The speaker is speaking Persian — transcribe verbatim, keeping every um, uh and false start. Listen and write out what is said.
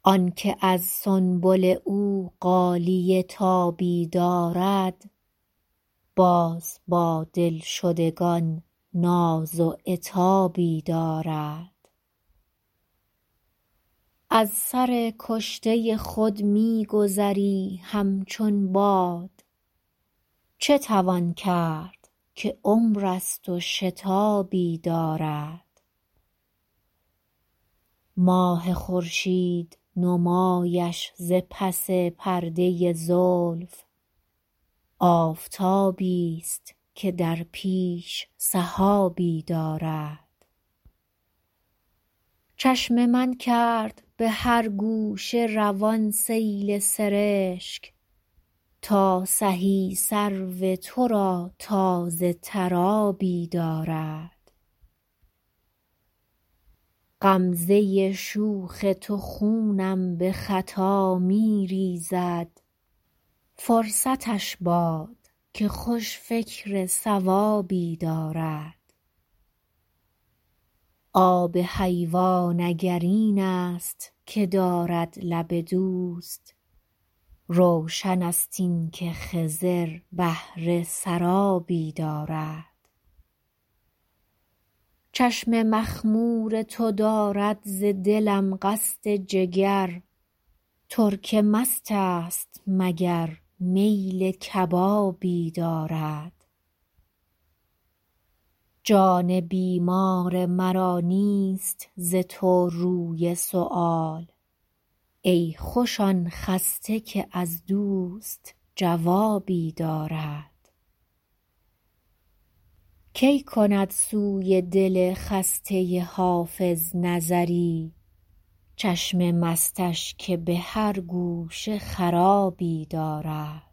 آنکه از سنبل او غالیه تابی دارد باز با دلشدگان ناز و عتابی دارد. از سر کشته خود می گذری همچون باد، چه توان کرد که عمر است و شتابی دارد. ماه خورشید نمایش ز پس پرده زلف آفتابی است که در پیش سحابی دارد. چشم من کرد به هر گوشه روان سیل سرشک تا سهی سرو تو را تازه تر آبی دارد. غمزه شوخ تو خونم به خطا می ریزد، فرصتش باد که خوش فکر صوابی دارد. آب حیوان اگر این است که دارد لب دوست، روشن است این که خضر بهر سرابی دارد. چشم مخمور تو دارد ز دلم قصد جگر، ترک مست است مگر میل کبابی دارد. جان بیمار مرا نیست ز تو روی سؤال، ای خوش آن خسته که از دوست جوابی دارد. کی کند سوی دل خسته حافظ نظری، چشم مستش که به هر گوشه خرابی دارد.